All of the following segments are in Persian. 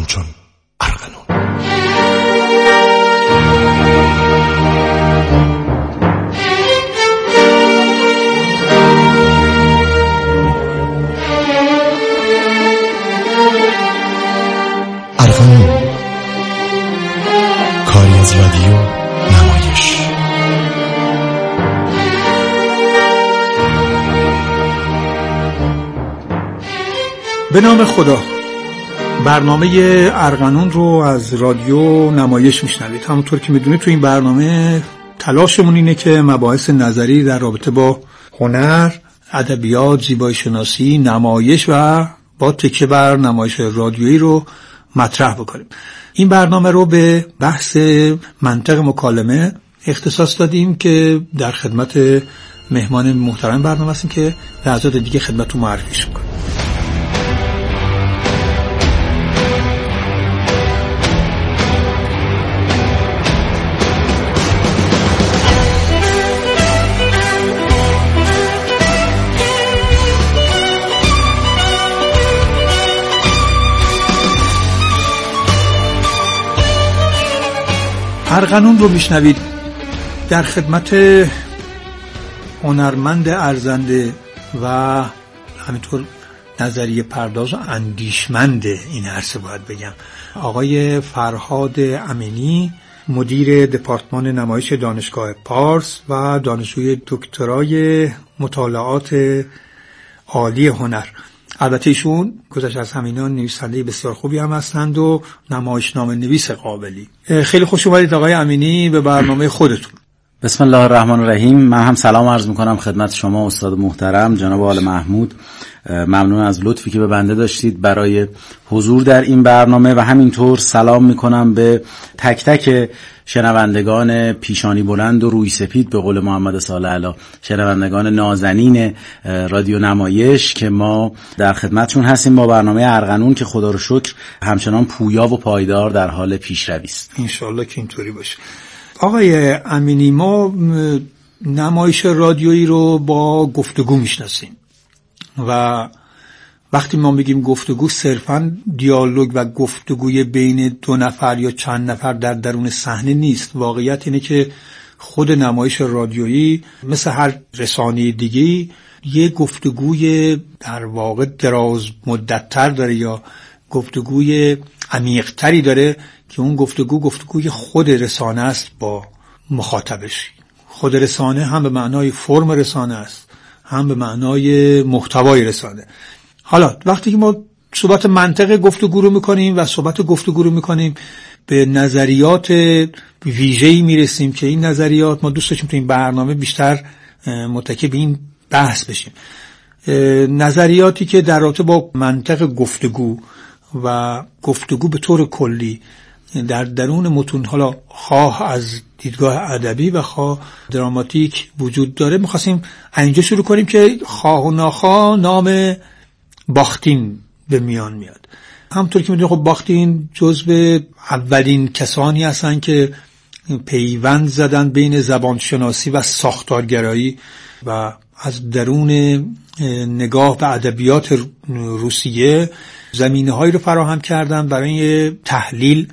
همچون ارغنون. ارغنون، کاری از رادیو نمایش. به نام خدا. برنامه ارغنون رو از رادیو نمایش میشنوید. همونطور که میدونید تو این برنامه تلاشمون اینه که مباحث نظری در رابطه با هنر، ادبیات، زیبایی شناسی، نمایش و با تکیه بر نمایش رادیویی رو مطرح بکنیم. این برنامه رو به بحث منطق مکالمه اختصاص دادیم که در خدمت مهمان محترم برنامه هستیم که لحظات دیگه خدمتتون معرفیش می‌کنیم. ارغنون رو میشنوید. در خدمت هنرمند ارزنده و همینطور نظریه پرداز و اندیشمند این عرصه باید بگم، آقای فرهاد امینی، مدیر دپارتمان نمایش دانشگاه پارس و دانشجوی دکترای مطالعات عالی هنر. البته ایشون گذشته از همینا نویسنده بسیار خوبی هم هستند و نمایشنامه نویس قابلی. خیلی خوش اومدید آقای امینی به برنامه خودتون. بسم الله الرحمن الرحیم. من هم سلام عرض میکنم خدمت شما استاد محترم جناب آل محمود. ممنون از لطفی که به بنده داشتید برای حضور در این برنامه و همینطور سلام میکنم به تک تک شنوندگان پیشانی بلند و روی سپید به قول محمد صالح علی، شنوندگان نازنین رادیو نمایش که ما در خدمتشون هستیم با برنامه ارغنون که خدا رو شکر همچنان پویا و پایدار در حال پیشروی است. انشالله که اینطوری باشه. آقای امینی، ما نمایش رادیویی رو با گفتگو میشناسیم و وقتی ما میگیم گفتگو صرفاً دیالوگ و گفتگوی بین دو نفر یا چند نفر در درون صحنه نیست. واقعیت اینه که خود نمایش رادیویی مثل هر رسانه دیگه‌ای یه گفتگوی در واقع دراز مدت‌تر داره یا گفتگوی عمیق‌تری داره که اون گفتگوی خود رسانه است با مخاطبش. خود رسانه هم به معنای فرم رسانه است، هم به معنای محتوای رسانه. حالا وقتی که ما صحبت منطق گفتگو رو میکنیم و صحبت گفتگو رو میکنیم به نظریات ویژه‌ای میرسیم که این نظریات ما دوست داشتیم تو این برنامه بیشتر متکی به این بحث بشیم. نظریاتی که در رابطه با منطق گفتگو و گفتگو به طور کلی در درون متون، حالا خواه از دیدگاه ادبی و خواه دراماتیک وجود داره. می‌خواستیم اینجا شروع کنیم که خواه و ناخواه نام باختین به میان میاد. همونطور که میدونید خب باختین جزو اولین کسانی هستن که پیوند زدن بین زبانشناسی و ساختارگرایی و از درون نگاه به ادبیات روسیه زمینه‌هایی رو فراهم کردن برای تحلیل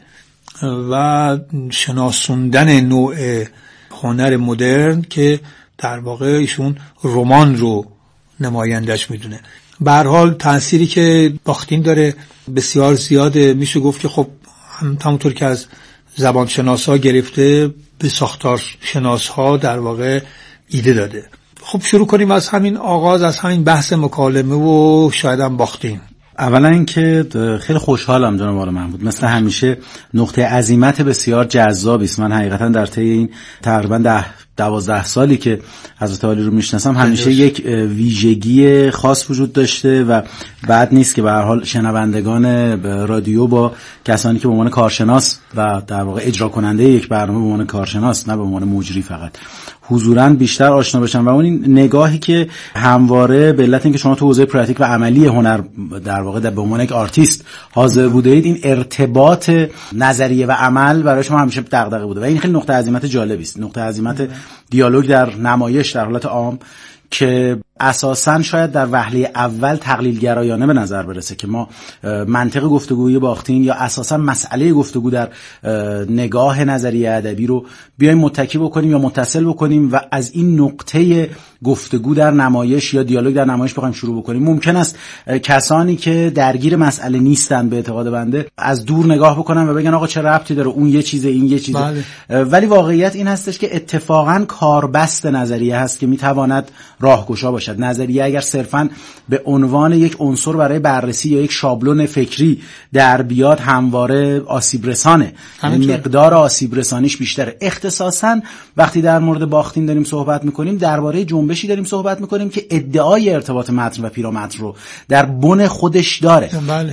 و شناسوندن نوع هنر مدرن که در واقع ایشون رمان رو نمایندش میدونه. به هر حال تأثیری که باختین داره بسیار زیاده. میشه گفت که خب همونطور که از زبانشناسا گرفته به ساختارشناسها در واقع ایده داده. خب شروع کنیم از همین آغاز، از همین بحث مکالمه و شاید هم باختین. اولا اینکه خیلی خوشحالم جناب آل محمود، مثل همیشه نقطه عزیمت بسیار جذابی است. من حقیقتا در طی این تقریبا 12 سالی که حضرت عالی رو میشناسم همیشه یک ویژگی خاص وجود داشته و بعد نیست که به هر حال شنوندگان رادیو با کسانی که به عنوان کارشناس و در واقع اجرا کننده یک برنامه به عنوان کارشناس نه به عنوان مجری فقط حضوراً بیشتر آشنا بشن و اون این نگاهی که همواره به علت اینکه شما تو حوزه پرکتیک و عملی هنر در واقع به عنوان یک آرتیست حاضر بودید، این ارتباط نظریه و عمل برای شما همیشه دغدغه بوده و این خیلی نقطه عظیمت جالبی است. نقطه عظیمت دیالوگ در نمایش در حالت عام که اساساً شاید در وهله اول تقلیل گرایانه به نظر برسه که ما منطق گفتگوی باختین یا اساساً مسئله گفتگو در نگاه نظریه ادبی رو بیایم متکی بکنیم یا متصل بکنیم و از این نقطه گفتگو در نمایش یا دیالوگ در نمایش بخوایم شروع بکنیم. ممکن است کسانی که درگیر مسئله نیستن به اعتقاد بنده از دور نگاه بکنن و بگن آقا چه ربطی داره، اون یه چیزه این یه چیزه. ولی واقعیت این هستش که اتفاقاً کاربست نظریه هست که میتواند راهگشا باشد. نظریه اگر صرفاً به عنوان یک عنصر برای بررسی یا یک شابلون فکری در بیاد همواره آسیب رسانه، مقدار آسیب رسانیش بیشتره. اختصاصاً وقتی در مورد باختین داریم صحبت میکنیم درباره جنبشی داریم صحبت میکنیم که ادعای ارتباط متن و پیرامتن رو در بن خودش داره.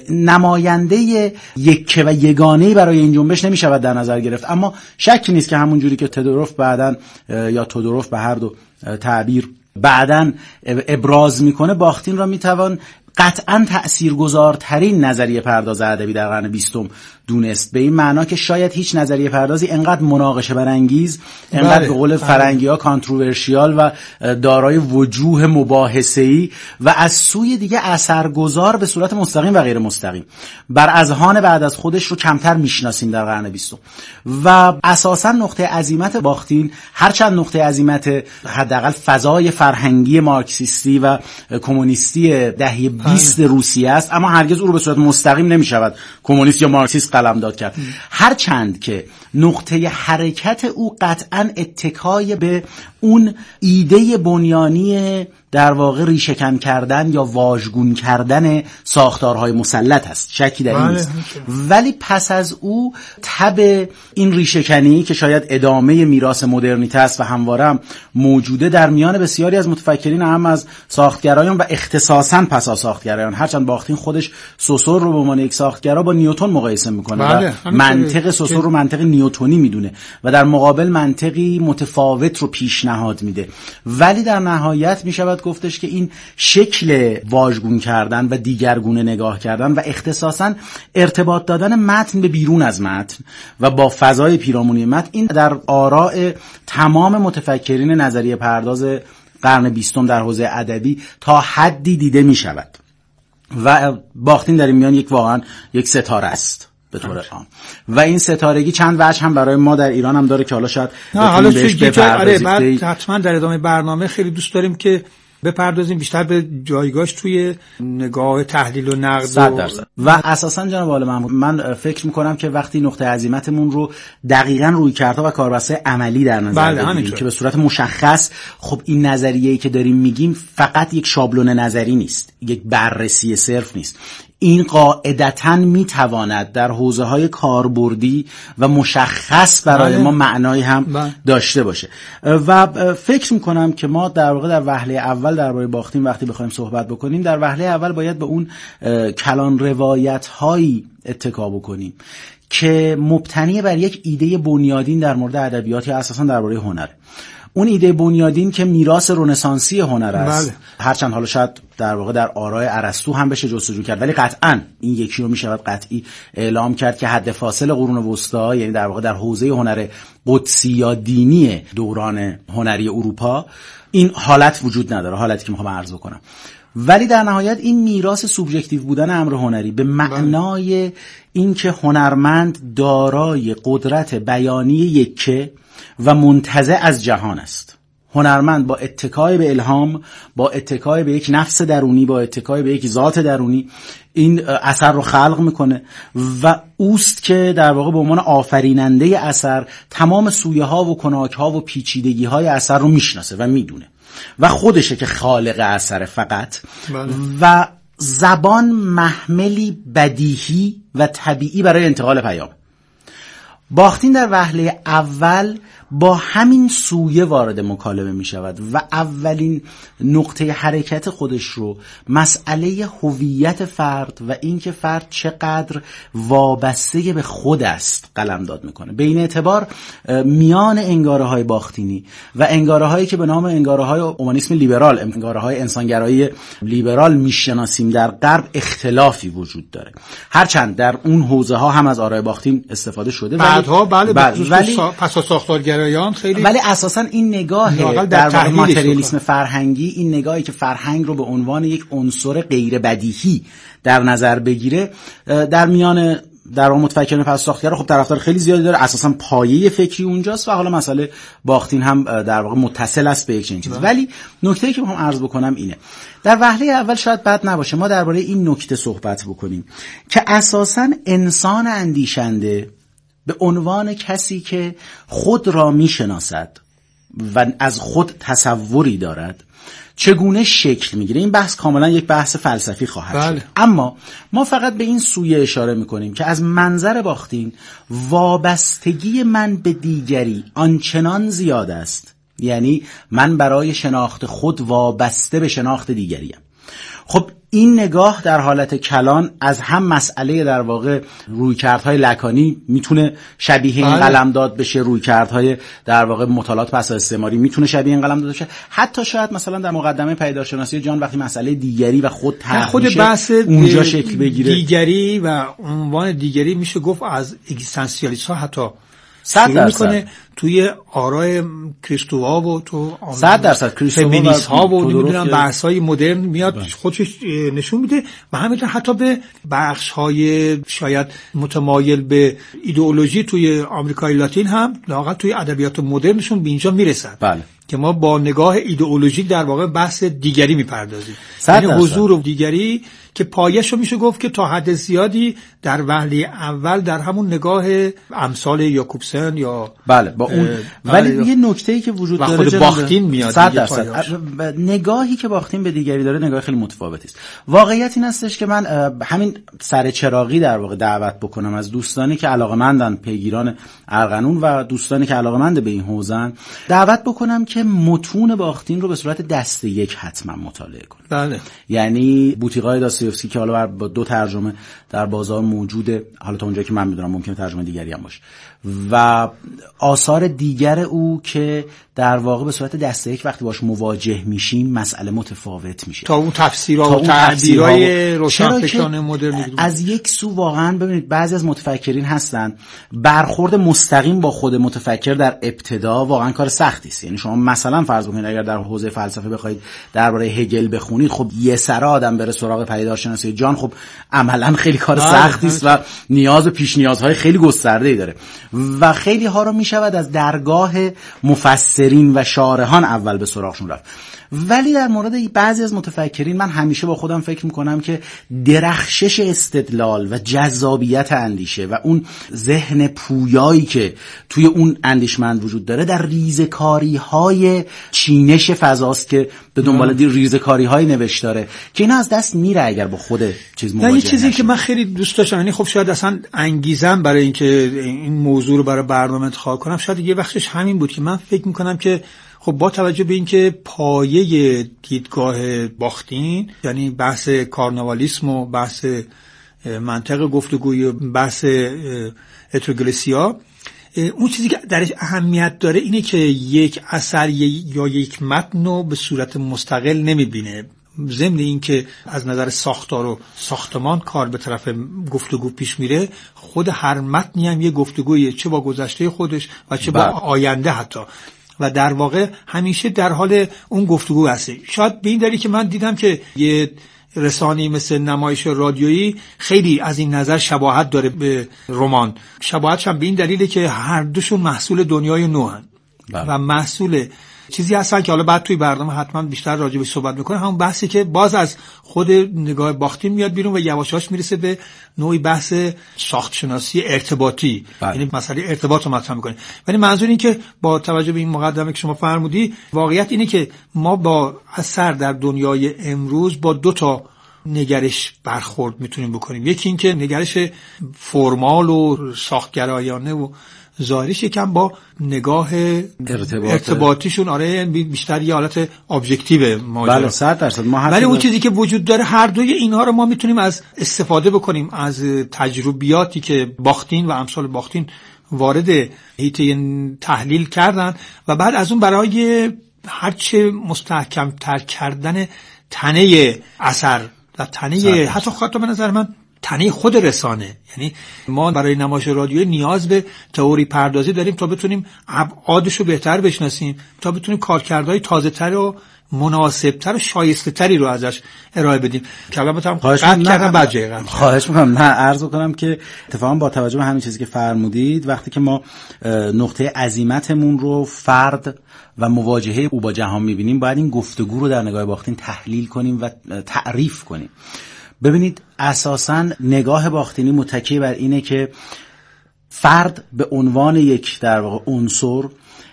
نماینده یکه و یگانه‌ای برای این جنبش نمیشود در نظر گرفت، اما شکی نیست که همون جوری که تودوروف بعداً یا تودوروف به هر دو تعبیر بعداً ابراز میکنه، باختین را میتوان قطعاً تأثیرگذارترین نظریه پرداز ادبی در قرن 20 دونست، به این معنا که شاید هیچ نظریه پردازی انقدر مناقشه برانگیز، انقدر به قول فرنگی‌ها کانتروورشیال و دارای وجوه مباحثه‌ای و از سوی دیگه اثرگذار به صورت مستقیم و غیر مستقیم بر اذهان بعد از خودش رو کمتر میشناسیم در قرن 20. و اساساً نقطه عزیمت باختین، هرچند نقطه عزیمت حداقل فضای فرهنگی مارکسیستی و کمونیستی دهه 20 روسیه است، اما هرگز او رو به صورت مستقیم نمیشود کمونیست یا مارکسیست قلمداد کرد. هرچند که نقطه حرکت او قطعاً اتکای به اون ایده بنیانی در واقع ریشه‌کن کردن یا واژگون کردن ساختارهای مسلط است، شکی در این نیست. ولی پس از او تب این ریشه‌کنی که شاید ادامه میراث مدرنیته است و همواره هم موجوده در میان بسیاری از متفکرین، هم از ساختگرایان و اختصاصاً پسا ساختگرایان، هرچند باختین خودش سوسور رو به عنوان یک ساختگرا با نیوتن مقایسه میکنه و منطق سوسور رو منطق نیوتنی میدونه و در مقابل منطقی متفاوت رو پیشنهاد میده. ولی در نهایت میشود گفتش که این شکل واژگون کردن و دیگرگونه نگاه کردن و اختصاصاً ارتباط دادن متن به بیرون از متن و با فضای پیرامونی متن، این در آراء تمام متفکرین نظریه پرداز قرن 20 در حوزه ادبی تا حدی دیده می شود و باختین در این میان واقعا یک ستاره است به طور عام. و این ستارگی چند وجه هم برای ما در ایران هم داره که حالا شاید بهش بپردازیم. بعد حتما در ادامه برنامه خیلی دوست داریم که بپردازیم بیشتر به جایگاهش توی نگاه تحلیل و نقد و اساسا جناب آقای محمود، من فکر میکنم که وقتی نقطه عزیمتمون رو دقیقاً رویکردها و کاربسته عملی در نظر بگیریم که به صورت مشخص، خب این نظریه‌ای که داریم میگیم فقط یک شابلون نظری نیست، یک بررسی صرف نیست. این قاعدتاً میتواند در حوزه‌های کاربردی و مشخص برای ما معنایی هم داشته باشه و فکر میکنم که ما در واقع در وهله اول درباره باختین وقتی بخوایم صحبت بکنیم، در وهله اول باید به اون کلان روایت‌هایی اتکا بکنیم که مبتنی بر یک ایده بنیادین در مورد ادبیات یا اساساً درباره هنر. اون ایده بنیادین که میراث رنسانسی هنر است، هرچند حالا شاید در واقع در آراء ارسطو هم بشه جستجو کرد، ولی قطعاً این یکی رو میشود قطعی اعلام کرد که حد فاصل قرون وسطا، یعنی در واقع در حوزه هنر قدسی یا دینی دوران هنری اروپا، این حالت وجود نداره، حالتی که میخوام عرض بکنم. ولی در نهایت این میراث سوبژکتیو بودن امر هنری به معنای این که هنرمند دارای قدرت بیانی یکه و منتزع از جهان است. هنرمند با اتکای به الهام، با اتکای به یک نفس درونی، با اتکای به یک ذات درونی این اثر رو خلق میکنه و اوست که در واقع به عنوان آفریننده اثر تمام سویه ها و کناک ها و پیچیدگی های اثر رو میشناسه و میدونه و خودشه که خالق اثر فقط. و زبان محملی بدیهی و طبیعی برای انتقال پیام. باختین در وهله اول با همین سویه وارد مکالمه می شود و اولین نقطه حرکت خودش رو مسئله هویت فرد و اینکه فرد چقدر وابسته به خود است قلمداد میکنه. به این اعتبار میان انگاره های باختینی و انگاره هایی که به نام انگاره های اومانیسم لیبرال، انگاره های انسانگرایی لیبرال میشناسیم در غرب، اختلافی وجود داره. هرچند در اون حوزه ها هم از آرای باختین استفاده شده، بعدها ولی پسا ساختارگرایی سختگرایان خیلی، ولی اساسا این نگاه در واقع ماتریالیسم فرهنگی، این نگاهی که فرهنگ رو به عنوان یک عنصر غیر بدیهی در نظر بگیره، در میان در واقع متفکرین پس ساختگرا خب طرفدار خیلی زیادی داره، اساسا پایه فکری اونجاست و حالا مسئله باختین هم در واقع متصل است به یک چنین چیزی. ولی نکته‌ای که می‌خوام عرض بکنم اینه، در وهله اول شاید بد نباشه ما درباره این نکته صحبت بکنیم که اساسا انسان اندیشنده به عنوان کسی که خود را میشناسد و از خود تصوری دارد چگونه شکل میگیره. این بحث کاملا یک بحث فلسفی خواهد شد، اما ما فقط به این سویه اشاره میکنیم که از منظر باختین وابستگی من به دیگری آنچنان زیاد است، یعنی من برای شناخت خود وابسته به شناخت دیگریم. خب این نگاه در حالت کلان از هم مسئله در واقع رویکردهای لکانی میتونه شبیه این قلمداد بشه، رویکردهای در واقع مطالعات پس استعماری میتونه شبیه این قلمداد بشه، حتی شاید مثلا در مقدمه پیدایشناسی جان وقتی مسئله دیگری و خود بحث اونجا شکل بگیره. دیگری و عنوان دیگری میشه گفت از اگزیستانسیالیست ها حتی شروع میکنه توی آرای کریستووا و تو 100% فمینیست ها و نمیدونم بحث های مدرن میاد خودش نشون میده و همینطور حتی به بخش های شاید متمایل به ایدئولوژی توی آمریکای لاتین هم لااقل توی ادبیات مدرنشون به اینجا میرسن. بله. که ما با نگاه ایدئولوژیک در واقع بحث دیگری میپردازیم، یعنی حضور و دیگری که پایه‌شو میشه گفت که تا حد زیادی در وهله اول در همون نگاه امثال یاکوبسن یا بله با اون ولی یه نکته‌ای که وجود داره خود باختین میاد 100% نگاهی که باختین به دیگری داره نگاه خیلی متفاوتی است. واقعیت این هستش که من همین سر چراغی در واقع دعوت بکنم از دوستانی که علاقه‌مندن، پیگیران ارغنون و دوستانی که علاقه‌مند به این حوزن، دعوت بکنم که متون باختین رو به صورت دسته یک حتما مطالعه کنید. بله. یعنی بوتیقای داستایوفسکی که حالا با 2 ترجمه در بازار موجوده، حالا تا اونجایی که من میدونم ممکنه ترجمه دیگری هم باشه، و آثار دیگر او که در واقع به صورت دسته یک وقتی باش مواجه میشیم مسئله متفاوت میشه تا اون تفسیرها و تعبیرهای روشنفکران مدرن. از یک سو واقعا ببینید بعضی از متفکرین هستن برخورد مستقیم با خود متفکر در ابتدا واقعا کار سختی است. یعنی شما مثلا فرض بکنید اگر در حوزه فلسفه بخواید درباره هگل بخونید، خب یه سر آدم بره سراغ پدیدارشناسی جان خب عملا خیلی کار سختی است و نیاز پیش نیازهای خیلی گسترده‌ای داره و خیلی ها رو میشود از درگاه مفسرین و شارحان اول به سراغشون رفت. ولی در مورد بعضی از متفکرین من همیشه با خودم فکر میکنم که درخشش استدلال و جذابیت اندیشه و اون ذهن پویایی که توی اون اندیشمند وجود داره در ریزکاری‌های چینش فضاست که به دنبال ریزکاری‌های نوشتاره که اینا از دست میره اگر با خود چیز مواجه نشه. یه چیزی نشه. که من خیلی دوست داشتم، یعنی خب شاید اصلا انگیزم برای اینکه این موضوع رو برای برنامه انتخاب کنم شاید یه وقتش همین بود که من فکر میکنم که خب با توجه به اینکه پایه دیدگاه باختین یعنی بحث کارناوالیسم و بحث منطق گفتگوی و بحث اتروگلسیا، اون چیزی که درش اهمیت داره اینه که یک اثر یا یک متن رو به صورت مستقل نمیبینه، ضمن این که از نظر ساختار و ساختمان کار به طرف گفتگو پیش میره، خود هر متنی هم یه گفتگویه، چه با گذشته خودش و چه با آینده حتی، و در واقع همیشه در حال اون گفتگو هسته. شاید به این دلیل که من دیدم که یه رسانه‌ای مثل نمایش رادیویی خیلی از این نظر شباهت داره به رمان. شباهتش هم به این دلیله که هر دوشون محصول دنیای نوئن و محصول چیزی هستن که حالا بعد توی برنامه حتما بیشتر راجع بهش صحبت می‌کنه، همون بحثی که باز از خود نگاه باختین میاد بیرون و یواشاش میرسه به نوعی بحث ساخت شناسی ارتباطی، یعنی مسئله ارتباط رو مطرح می‌کنه. ولی منظور این که با توجه به این مقدمه که شما فرمودی، واقعیت اینه که ما با اثر در دنیای امروز با 2 تا نگرش برخورد میتونیم بکنیم. یکی این که نگرش فرمال و ساختگرایانه و ظاهریش یکم با نگاه ارتباطیشون بیشتر یه حالت ابجکتیو ماجرا. بله 100% ولی اون چیزی که وجود داره هر دوی اینها رو ما میتونیم از استفاده بکنیم از تجربیاتی که باختین و امثال باختین وارد حیطه تحلیل کردن و بعد از اون برای هرچه مستحکم تر کردن تنه اثر و تنه حتی به نظر من تنه خود رسانه. یعنی ما برای نمایش رادیویی نیاز به تئوری پردازی داریم تا بتونیم ابعادش رو بهتر بشناسیم، تا بتونیم کارکردهای تازه‌تر و مناسبتر و شایسته‌تری رو ازش ارائه بدیم. کلامتم قطع کردم بعد جای قطع. خواهش می‌کنم. نه عرض کنم که اتفاقا با توجه به همین چیزی که فرمودید، وقتی که ما نقطه عزیمتمون رو فرد و مواجهه او با جهان می‌بینیم، باید این گفتگو رو در نگاه باختین تحلیل کنیم و تعریف کنیم. ببینید اساساً نگاه باختینی متکی بر اینه که فرد به عنوان یک در واقع عنصر،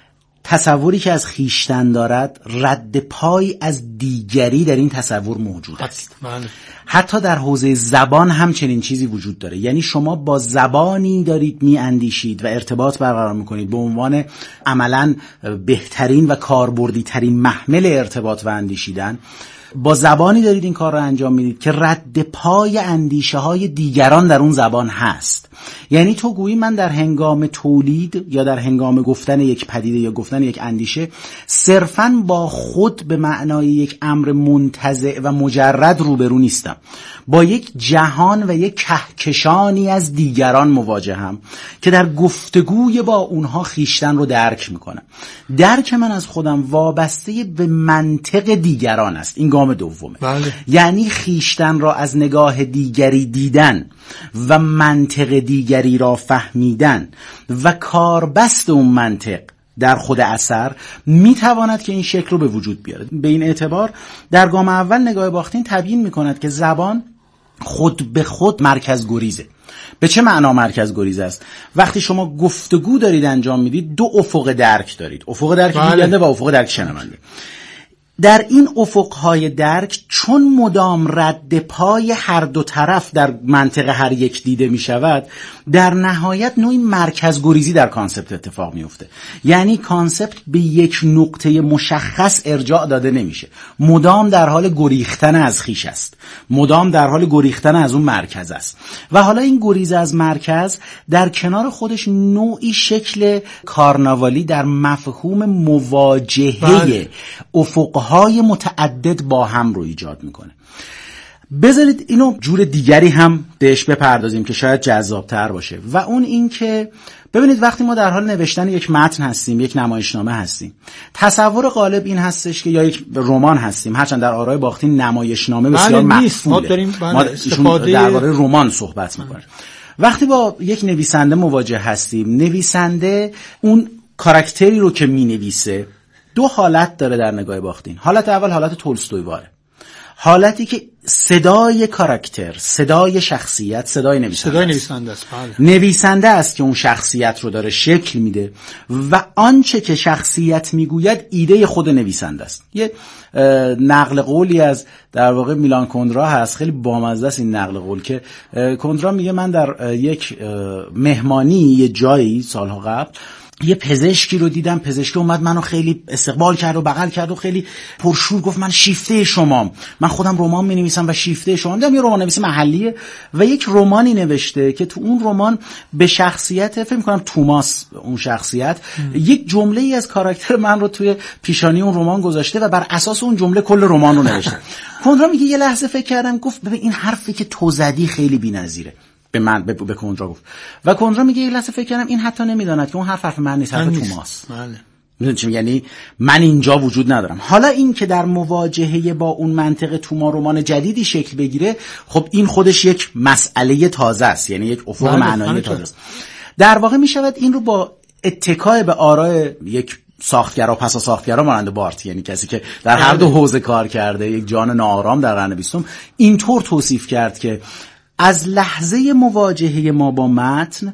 تصوری که از خیشتن دارد رد پای از دیگری در این تصور موجود است. حتی در حوزه زبان هم چنین چیزی وجود داره. یعنی شما با زبانی دارید می اندیشید و ارتباط برقرار میکنید به عنوان عملاً بهترین و کاربردی ترین محمل ارتباط و اندیشیدن. با زبانی دارید این کار رو انجام میدید که رد پای اندیشه های دیگران در اون زبان هست. یعنی تو گویی من در هنگام تولید یا در هنگام گفتن یک پدیده یا گفتن یک اندیشه صرفاً با خود به معنای یک امر منتزع و مجرد روبرو نیستم، با یک جهان و یک کهکشانی از دیگران مواجهم که در گفتگوی با اونها خیشتن رو درک میکنم. درک من از خودم وابسته به منطق دیگران است. این گام دومه. بله. یعنی خیشتن را از نگاه دیگری دیدن و منطق دیگری را فهمیدن و کاربست اون منطق در خود اثر میتواند که این شکل رو به وجود بیاره. به این اعتبار در گام اول نگاه باختین تبیین میکند که زبان خود به خود مرکز گریزه. به چه معنا مرکز گریز است؟ وقتی شما گفتگو دارید انجام میدید، دو افق درک دارید، افق درک گوینده و افق درک شنونده. در این افقهای درک چون مدام رد پای هر دو طرف در منطقه هر یک دیده می شود، در نهایت نوعی مرکز گریزی در کانسپت اتفاق می افته. یعنی کانسپت به یک نقطه مشخص ارجاع داده نمیشه، مدام در حال گریختن از خیش است، مدام در حال گریختن از اون مرکز است. و حالا این گریز از مرکز در کنار خودش نوعی شکل کارناوالی در مفهوم مواجهه افقهای متعدد با هم رو ایجاد میکنه. بذارید اینو جور دیگری هم بهش بپردازیم که شاید جذابتر باشه، و اون این که ببینید وقتی ما در حال نوشتن یک متن هستیم، یک نمایشنامه هستیم، تصور غالب این هستش که یا یک رمان هستیم، هرچند در آرای باختین نمایشنامه بسیار مفهومه، ما درباره رمان صحبت میکنیم. وقتی با یک نویسنده مواجه هستیم، نویسنده اون کاراکتری رو که مینویسه دو حالت داره در نگاه باختین. حالت اول حالت تولستویواره، حالتی که صدای کاراکتر، صدای شخصیت، صدای نویسنده است. نویسنده است که اون شخصیت رو داره شکل میده و آنچه که شخصیت میگوید ایده خود نویسنده است. یه نقل قولی از در واقع میلان کندرا هست، خیلی بامزه است این نقل قول، که کندرا میگه من در یک مهمانی یه جایی سالها قبل یه پزشکی رو دیدم، پزشکی اومد منو خیلی استقبال کرد و بغل کرد و خیلی پرشور گفت من شیفته شمام، من خودم رمان می‌نویسم و شیفته شما. دیدم یه رمان نویس محلیه و یک رمانی نوشته که تو اون رمان به شخصیت فکر می‌کنم توماس، اون شخصیت یک جمله‌ای از کاراکتر من رو توی پیشانی اون رمان گذاشته و بر اساس اون جمله کل رمان رو نوشته. کندرا میگه یه لحظه فکر کردم، گفت ببین این حرفی که تو زدی خیلی بی‌نظیره. به من به کندرا گفت و کندرا میگه یه لحظه فکر کردم این حتی نمیداند که اون حرف من نیست، حرف توماس. میدونی چی؟ یعنی من اینجا وجود ندارم. حالا این که در مواجهه با اون منطق توما رمان جدیدی شکل بگیره، خب این خودش یک مسئله تازه است، یعنی یک افق معنایی تازه است. در واقع میشود این رو با اتکای به آراء یک ساختگرا، پسا ساختگرا مانند بارت، یعنی کسی که در هر دو حوزه کار کرده، یک جان ناآرام در قرن 20، اینطور توصیف کرد که از لحظه مواجهه ما با متن،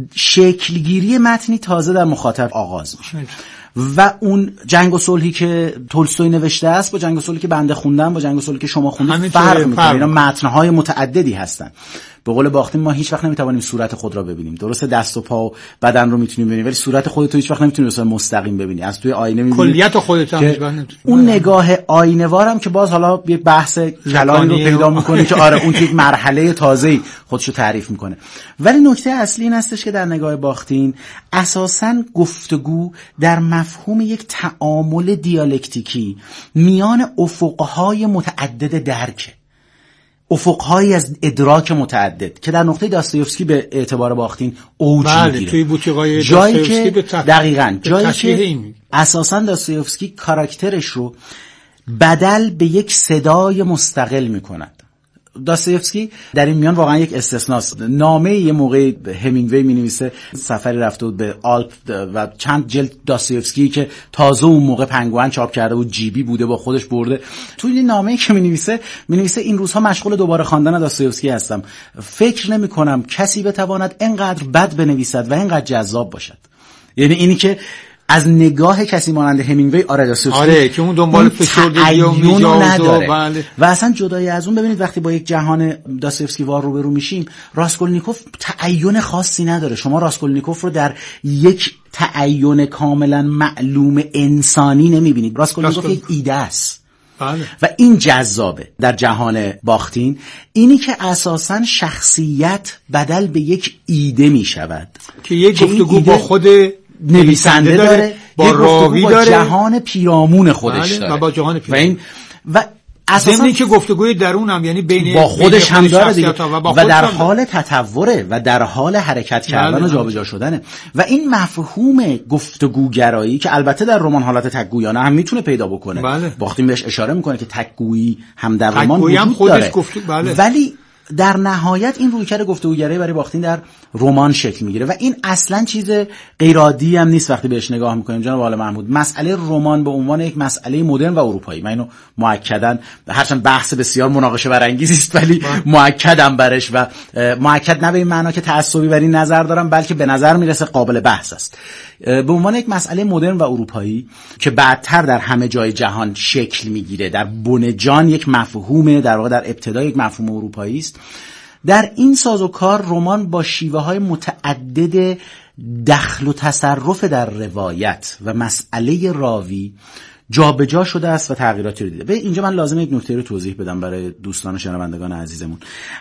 شکلگیری متنی تازه در مخاطب آغاز میشه و اون جنگ و صلحی که تولستوی نوشته است با جنگ و صلحی که بنده خوندم، با جنگ و صلحی که شما خوندید فرق میکنه. اینا متن‌های متعددی هستن. به قول باختین ما هیچ وقت نمیتوانیم صورت خود را ببینیم. درسته دست و پا و بدن رو میتونیم ببینیم، ولی صورت خودت هیچ وقت نمیتونی مثلا مستقیم ببینی. از توی آینه میبینی کلیت خودت هم هیچ وقت نمیتونی. اون نگاه آینه‌وارم که باز حالا یه بحث کلانی رو پیدا میکنه که آره اون یک مرحله تازه‌ای خودشو تعریف میکنه. ولی نکته اصلی این هستش که در نگاه باختین اساساً گفتگو در مفهوم یک تعامل دیالکتیکی میان افق‌های متعدد درک. افق‌هایی از ادراک متعدد که در نقطه داستایوفسکی به اعتبار باختین اوج میگیره. توی بوتیقای جایی که دقیقاً جایی که این اساساً داستایوفسکی کاراکترش رو بدل به یک صدای مستقل میکند. داستایوفسکی در این میان واقعا یک استثناست. نامه یه موقع همینگوی می‌نویسه سفری رفته بود به آلپ و چند جلد داستایوفسکی که تازه اون موقع پنگوئن چاپ کرده بود جیبی بوده با خودش برده. تو این نامه‌ای که می‌نویسه این روزها مشغول دوباره خواندن داستایوفسکی هستم. فکر نمی‌کنم کسی بتواند اینقدر بد بنویسد و اینقدر جذاب باشد. یعنی اینی که از نگاه کسی مانند همینگوی آره که اون دنبال فشردگی و میجاز و اصلا جدای از اون ببینید وقتی با یک جهان داستایوفسکی وار روبرو میشیم راسکولنیکوف تعین خاصی نداره. شما راسکولنیکوف رو در یک تعین کاملا معلوم انسانی نمیبینید. راسکولنیکوف یک ایده است. بله. و این جذابه در جهان باختین، اینی که اساساً شخصیت بدل به یک ایده میشود که یک گفتگو با خود نویسنده داره، با راوی داره، جهان پیرامون خودش داره و با جهان پیرامون و اساساً که گفتگوی درون هم یعنی بین با خودش هم داره دیگه و در حال تطوره و در حال حرکت کردن و جابجا شدنه. و این مفهوم گفتگوگرایی که البته در رمان حالت تکگویانه هم میتونه پیدا بکنه. باختین بهش اشاره میکنه که تکگویی هم در رمان وجود داره. ولی در نهایت این رویکرد گفتگوگرایی برای باختین در رمان شکل میگیره و این اصلا چیز غیر عادی هم نیست وقتی بهش نگاه میکنیم. جناب آقای محمود، مسئله رمان به عنوان یک مسئله مدرن و اروپایی، من اینو مؤکداً هرچند بحث بسیار مناقشه برانگیزی است ولی مؤکدم برش و مؤکد نه به این معنا که تعصبی بر این نظر دارم بلکه به نظر میرسه قابل بحث است. به عنوان یک مسئله مدرن و اروپایی که بعدتر در همه جای جهان شکل میگیره، در بن جان یک مفهوم، در واقع در ابتدا یک مفهوم اروپایی است. در این سازوکار رمان با شیوه‌های متعدد دخل و تصرف در روایت و مسئله راوی جابجا شده است و تغییراتی رو دیده. به اینجا من لازمه یک نکته رو توضیح بدم برای دوستان و شنوندگان عزیزمون.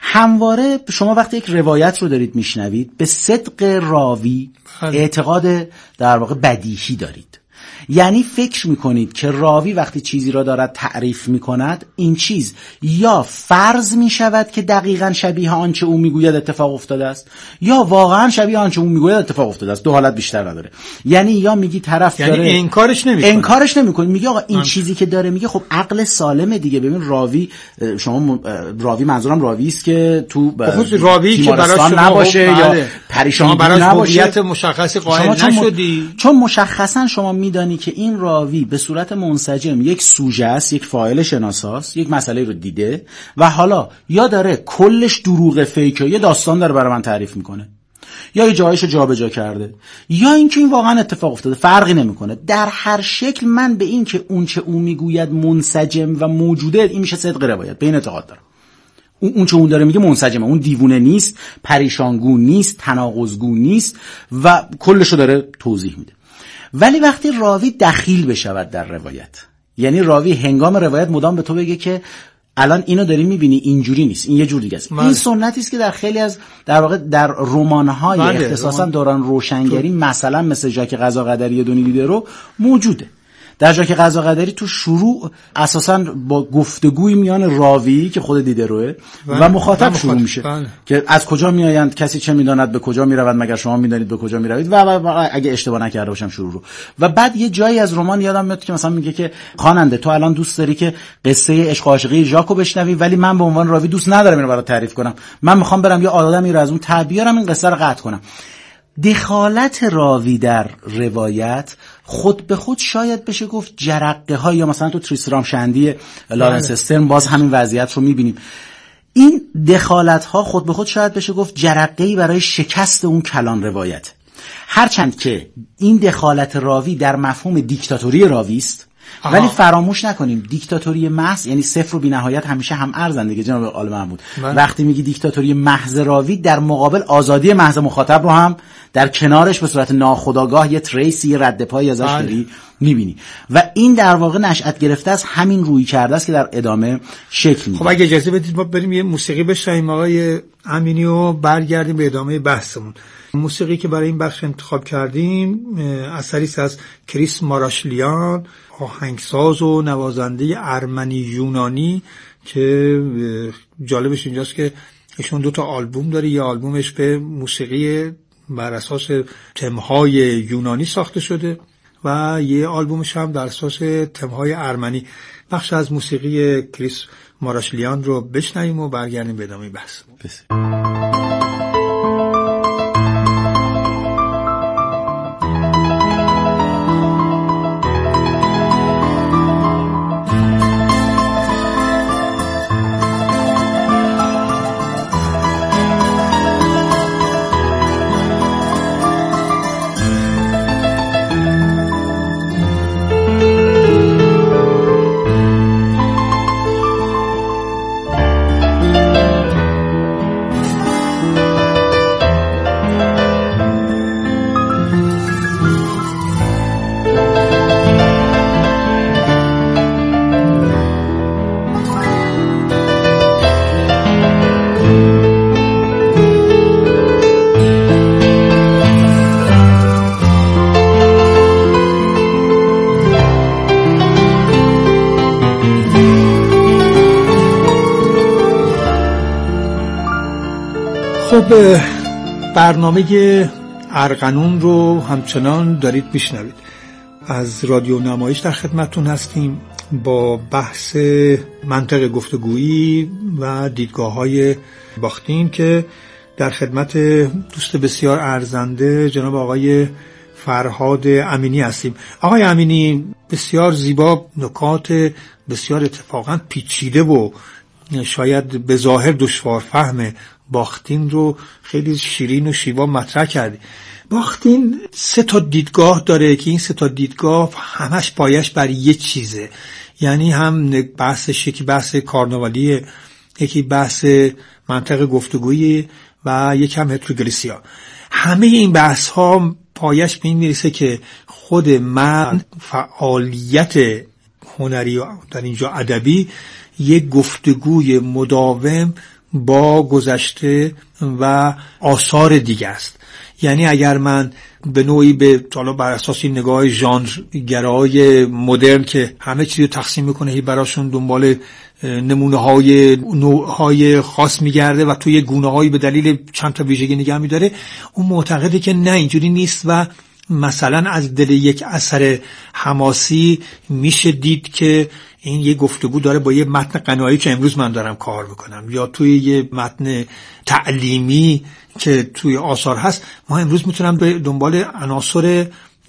همواره شما وقتی یک روایت رو دارید میشنوید به صدق راوی اعتقاد در واقع بدیهی دارید. یعنی فکر میکنید که راوی وقتی چیزی را دارد تعریف میکند این چیز یا فرض میشود که دقیقاً شبیه آنچه او میگوید اتفاق افتاده است یا واقعاً شبیه آنچه او میگوید اتفاق افتاده است. دو حالت بیشتر نداره. یعنی یا میگی طرف یعنی داره انکارش نمیکنه، میگه آقا این چیزی که داره میگه خب عقل سالمه دیگه. ببین راوی، شما راوی منظورم راوی است که تو راوی که براش نباشه یا پریشان نباشه، مشخصی قائل نشدی چون مشخصاً شما میدانی که این راوی به صورت منسجم یک سوژه است، یک فاعل شناساست، یک مسئله رو دیده و حالا یا داره کلش دروغ فیکه، یه داستان داره برای من تعریف میکنه، یا یه جایشو جابجا کرده، یا اینکه این واقعا اتفاق افتاده، فرقی نمیکنه. در هر شکل من به این که اون چه اون میگوید منسجم و موجوده، این میشه صدق روایت. به این اعتقاد دارم. اون چه اون داره میگه منسجمه، اون دیوونه نیست، پریشانگو نیست، تناقضگو نیست و کلشو داره توضیح میده. ولی وقتی راوی دخیل بشود در روایت، یعنی راوی هنگام روایت مدام به تو بگه که الان اینو داری میبینی اینجوری نیست، این یه جور دیگه است. این سنتی است که در خیلی از در واقع در رمان‌های اختصاصا دوران روشنگری مثلا مثل ژاک قضاقدری دونی دیدرو موجوده. در ژاک قضاقدری تو شروع اساساً با گفتگوی میان راوی که خود دیدروه و مخاطب شروع میشه که از کجا میآیند، کسی چه میداند، به کجا میرود، مگر شما میدانید به کجا میروید و اگه اشتباه نکرده باشم شروع رو. و بعد یه جایی از رمان یادم میاد که مثلا میگه که خواننده تو الان دوست داری که قصه عشق و عاشقی ژاکو بشنوی ولی من به عنوان راوی دوست ندارم اینو برات تعریف کنم، من میخوام برم یه آدمی رو از اون تعبیرم این قصه رو قطع کنم. دخالت راوی در روایت خود به خود شاید بشه گفت جرقه ها، یا مثلا تو تریسترام شندی لارنس استرن باز همین وضعیت رو میبینیم. این دخالت ها خود به خود شاید بشه گفت جرقه‌ای برای شکست اون کلان روایت. هرچند که این دخالت راوی در مفهوم دیکتاتوری راوی است، ولی فراموش نکنیم دیکتاتوری محض یعنی صفر و بی‌نهایت همیشه هم ارزن دیگه جناب آل محمود. وقتی میگی دیکتاتوری محض راوی، در مقابل آزادی محض مخاطب رو هم در کنارش به صورت ناخودآگاه یه تریسی، یه رد پایی ازش داری میبینی و این در واقع نشأت گرفته از همین روی کرده است که در ادامه شکل میگیره. خب اگه اجازه بدید ما بریم یه موسیقی بشنویم آقای امینی و برگردیم به ادامه بحثمون. موسیقی که برای این بخش انتخاب کردیم اثری است از کریس ماراشلیان، آهنگساز و نوازنده ارمنی یونانی که جالبش اینجاست که ایشون 2 آلبوم داره. یه آلبومش به موسیقی بر اساس تمهای یونانی ساخته شده و یه آلبومش هم در اساس تمهای ارمنی. بخش از موسیقی کریس ماراشلیان رو بشنویم و برگردیم به ادامه بحث. خب برنامه ارغنون رو همچنان دارید میشنوید. از رادیو نمایش در خدمتتون هستیم با بحث منطق گفتگویی و دیدگاه‌های باختین که در خدمت دوست بسیار ارزنده جناب آقای فرهاد امینی هستیم. آقای امینی بسیار زیبا نکات بسیار اتفاقا پیچیده و شاید به ظاهر دشوار فهم باختین رو خیلی شیرین و شیوا مطرح کردی. باختین 3 دیدگاه داره که این 3 دیدگاه همش پایش بر یه چیزه، یعنی هم بحثش یکی بحث کارناوالیه، یکی بحث منطق گفتگویی و یکم هتروگلیسیا. همه این بحث ها پایش به این میرسه که خود من فعالیت هنری در اینجا ادبی یک گفتگوی مداوم با گذشته و آثار دیگه است. یعنی اگر من به نوعی به حالا بر اساس این نگاه ژانرگرای مدرن که همه چیز رو تقسیم میکنه براشون دنبال نمونه‌های نوع‌های خاص میگرده و توی گونه‌هایی به دلیل چند تا ویژگی نگه می‌داره، اون معتقده که نه اینجوری نیست و مثلا از دل یک اثر حماسی میشه دید که این یه گفتگو داره با یه متن قنایی که امروز من دارم کار میکنم، یا توی یه متن تعلیمی که توی آثار هست ما امروز میتونم به دنبال عناصر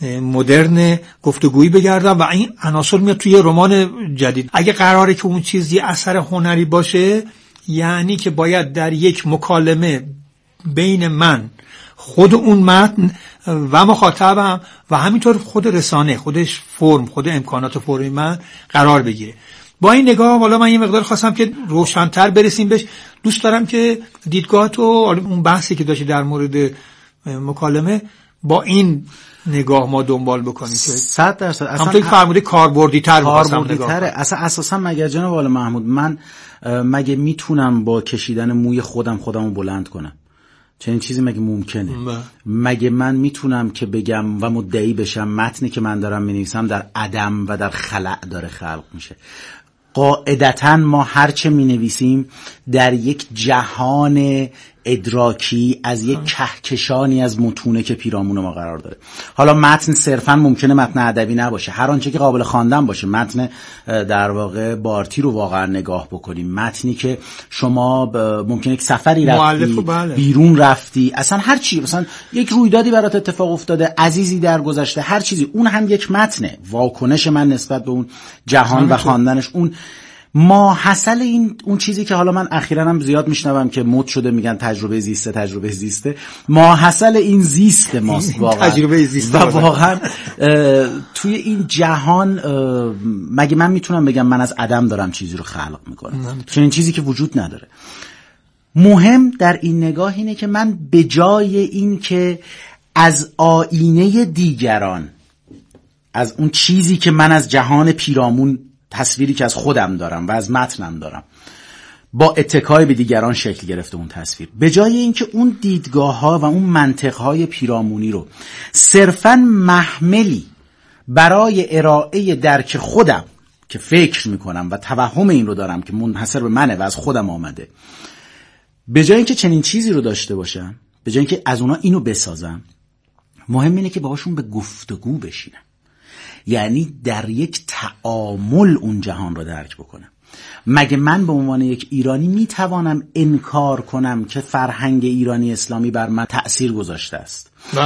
مدرن گفتگویی بگردم و این عناصر میاد توی رمان جدید. اگه قراره که اون چیز یه اثر هنری باشه، یعنی که باید در یک مکالمه بین من، خود اون متن و مخاطبم و همینطور خود رسانه، خودش فرم، خود امکانات فرمی من قرار بگیره. با این نگاه حالا من یه مقدار خواستم که روشن‌تر برسیم بهش. دوست دارم که دیدگاهتو، اون بحثی که داشتی در مورد مکالمه، با این نگاه ما دنبال بکنیم که 100% همونطور که فرموده کاربردی‌تر اساسا مگر جناب آقای محمود من مگه میتونم با کشیدن موی خودمو بلند کنم؟ چنین چیزی مگه ممکنه؟ مگه من میتونم که بگم و مدعی بشم متنی که من دارم مینویسم در عدم و در خلأ داره خلق میشه؟ قاعدتاً ما هرچه مینویسیم در یک جهان ادراکی از یک کهکشانی از متونه که پیرامون ما قرار داره. حالا متن صرفاً ممکنه متن ادبی نباشه، هر آنچه که قابل خواندن باشه. متن در واقع بارتی رو واقعا نگاه بکنیم، متنی که شما ممکنه یک سفری رفتی، بیرون رفتی، اصلا هر چی، مثلا یک رویدادی برات اتفاق افتاده، عزیزی در گذشته، هر چیزی، اون هم یک متنه. واکنش من نسبت به اون جهان و خواندنش، اون ماحصل این اون چیزی که حالا من اخیراً هم زیاد میشنوم که مد شده میگن تجربه زیسته، ماحصل این زیست ماست واقعا. تجربه زیست و واقعا توی این جهان مگه من میتونم بگم من از عدم دارم چیزی رو خلق میکنم؟ چون این چیزی که وجود نداره. مهم در این نگاه اینه که من به جای این که از آینه دیگران، از اون چیزی که من از جهان پیرامون، تصویری که از خودم دارم و از متنم دارم، با اتکای به دیگران شکل گرفته اون تصویر، به جای اینکه اون دیدگاه‌ها و اون منطق‌های پیرامونی رو صرفاً محملی برای ارائه درک خودم که فکر میکنم و توهم این رو دارم که منحصر به منه و از خودم آمده، به جای اینکه چنین چیزی رو داشته باشم، به جای اینکه از اونا اینو بسازم، مهم اینه که باهاشون به گفتگو بشینم، یعنی در یک تعامل اون جهان رو درک بکنم. مگه من به عنوان یک ایرانی میتوانم انکار کنم که فرهنگ ایرانی اسلامی بر من تأثیر گذاشته است؟